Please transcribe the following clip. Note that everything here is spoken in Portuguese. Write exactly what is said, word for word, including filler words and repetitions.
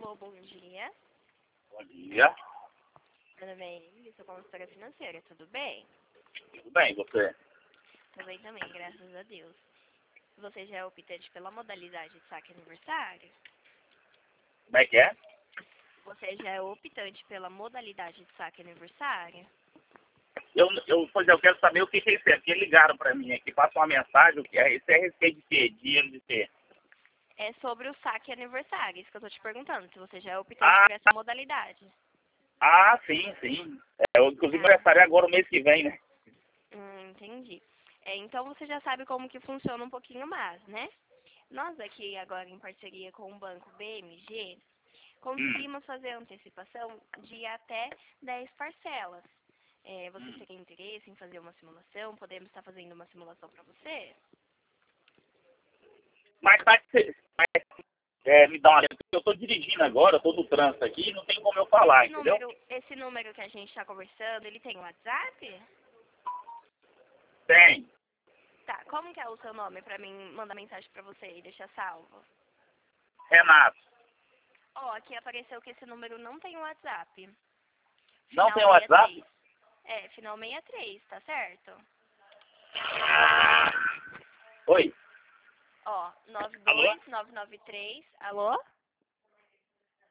Alô, bom dia. Bom dia. Tudo bem? Eu sou consultora financeira, tudo bem? Tudo bem, você? Tudo bem também, graças a Deus. Você já é optante pela modalidade de saque aniversário? Como é que é? Você já é optante pela modalidade de saque aniversário? Eu, eu, pois é, eu quero saber o que que é isso é. Porque ligaram pra mim aqui, passam uma mensagem, o que é? Isso é a respeito de quê? Dinheiro de quê? É sobre o saque aniversário, isso que eu tô te perguntando, se você já é optante Ah, por essa modalidade. ah, sim, sim. É, eu, inclusive, Ah, aniversário é agora o mês que vem, né? hum, entendi. É, então você já sabe como que funciona um pouquinho mais, né? Nós aqui agora em parceria com o banco B M G, Hum, conseguimos fazer antecipação de até dez parcelas. É, você hum. teria interesse em fazer uma simulação? Podemos estar fazendo uma simulação para você? Mas tá que mas, é, me dá uma olhada, porque eu tô dirigindo agora, eu tô no trânsito aqui, não tem como eu falar, Esse entendeu? número, esse número que a gente está conversando, ele tem WhatsApp? Tem. Tá, como que é o seu nome para mim mandar mensagem para você e deixar salvo? Renato. Ó, aqui apareceu que esse número não tem WhatsApp. Não Final tem WhatsApp? sessenta e três. É, final sessenta e três, tá certo? Oi. Ó, nove Alô? dois nove nove três. Alô?